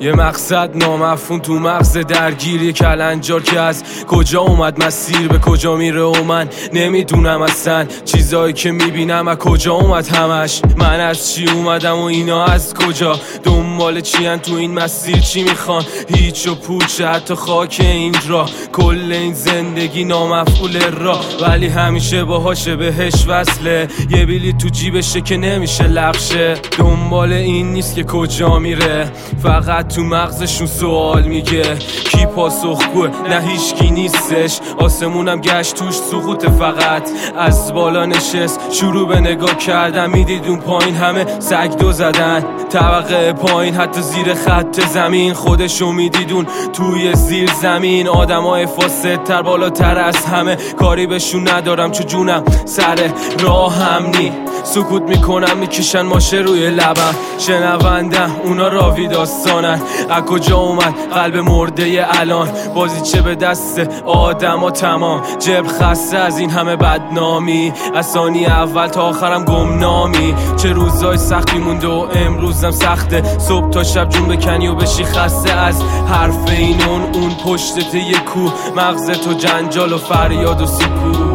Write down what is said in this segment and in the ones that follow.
یه مقصد نامفهوم تو مغز درگیری کلنجار که از کجا اومد مسیر به کجا میره و من نمیدونم اصلا چیزایی که میبینم از کجا اومد همش من از چی اومدم و اینا از کجا دنبال چیان تو این مسیر چی میخوان هیچ و پوچه حتی خاک این را کل این زندگی نامفعول را ولی همیشه باهاشه بهش وصله یه بلیط تو جیبشه که نمیشه لغشه دنبال این نیست که کجا میره فقط تو مغزشون سوال میگه کی پاسخگوه نه هیچکی نیستش آسمونم گشت توش سقوط فقط از بالا نشست شروع به نگاه کردن میدید اون پایین همه سگدو زدن طبقه پایین حتی زیر خط زمین خودشو میدیدون توی زیر زمین آدمای فاسدتر بالاتر از همه کاری بهشون ندارم چون جونم سر راهم نی سکوت میکنم میکشن ماشه روی لبم شنوندم اونا راوی داستانن از کجا اومد قلب مرده الان بازی چه به دست آدم ها تمام جب خسته از این همه بدنامی از ثانی اول تا آخرم گمنامی چه روزای سختی مونده و امروزم سخته صبح تا شب جون بکنی و بشی خسته از حرف این اون پشتت یه کوه مغزت و جنجال و فریاد و سکوت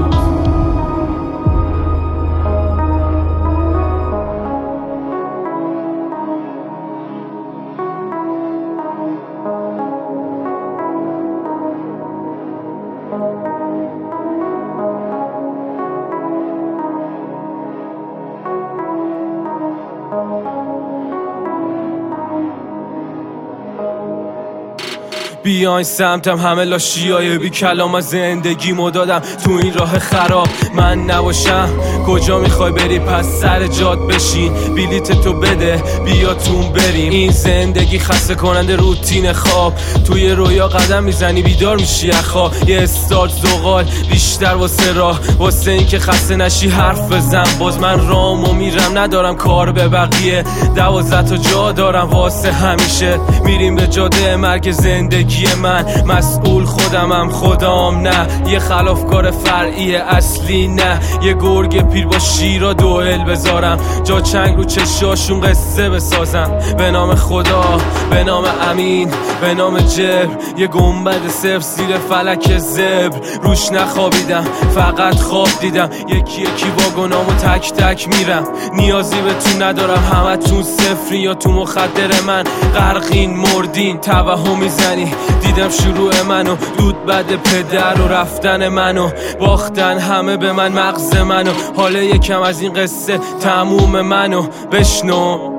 بیاین سمتم همه لاشیای بی کلام از زندگی دادم تو این راه خراب من نباشم کجا میخوای بری پس سر جاد بشین بلیت تو بده بیا تون بریم این زندگی خسته کننده روتین خواب توی رویا قدم میزنی بیدار میشی اخواب یه استارت زغال بیشتر واسه راه واسه این که خسته نشی حرف بزن باز من رامو میرم ندارم کار به بقیه 12 تا جا دارم واسه همیشه میریم به جاده مرگ زندگی من مسئول خودمم خدام نه یه خلافکار فرعی اصلی نه یه گرگ پیر با شیرا دوئل بذارم جا چنگ رو چشاشون قصه بسازم به نام خدا به نام امین به نام جبر یه گنبد صفر زیر فلک زبر روش نخوابیدم فقط خواب دیدم یکی یکی واگنامو تک تک میرم نیازی به تو ندارم همه تون صفری یا تو مخدر من غرقین مردین توهم میزنی دیدم شروع منو دود بعد پدر و رفتن منو باختن همه به من مغز منو حالا یکم از این قصه تموم منو بشنو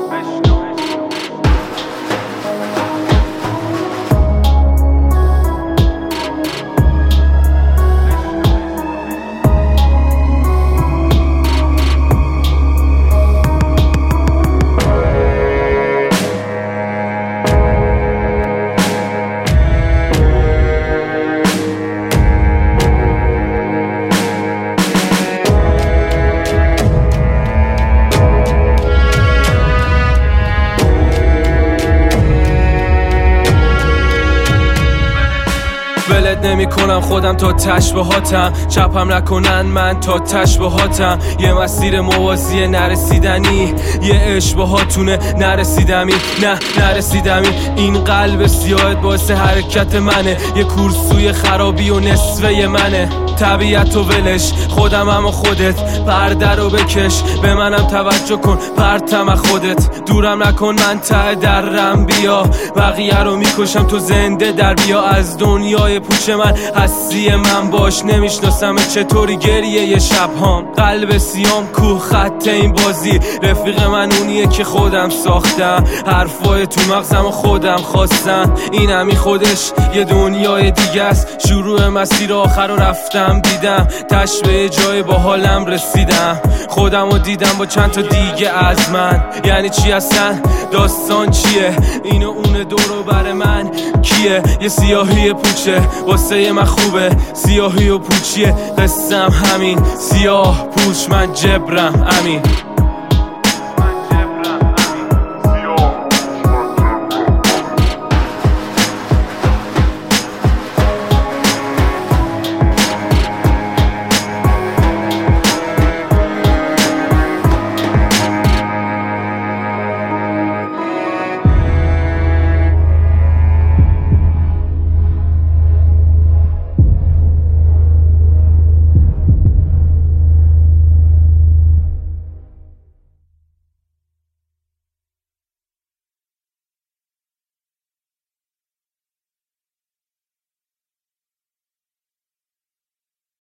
ولت نمی کنم خودم تا تشبهاتم چپم نکنن من تا تشبهاتم یه مسیر موازی نرسیدنی یه اشباهاتونه نرسیدمی نه نرسیدمی این قلب سیاهت باعث حرکت منه یه کورسوی خرابی و نصفه منه طبیعت و ولش خودم هم و خودت پرده رو بکش به منم توجه کن پرتم خودت دورم نکن من ته درم بیا بقیه رو میکشم تو زنده در بیا از دنیای پوچ من هستی من باش نمیشناسم چطوری گریه یه شب هام قلب سیام کوه خط این بازی رفیق من اونیه که خودم ساختم حرفای تو مغزم و خودم خواستم این همی خودش یه دنیای دیگه است شروع مسیر آخر رو رفتم دیدم تشبه جای با حالم رسیدم خودم رو دیدم با چند تا دیگه از من یعنی چی هستن داستان چیه اینو اون دورو بر من کیه یه سیاهی پوچه واسه من خوبه سیاهی و پوچیه قسم همین سیاه پوچ من جبرم امین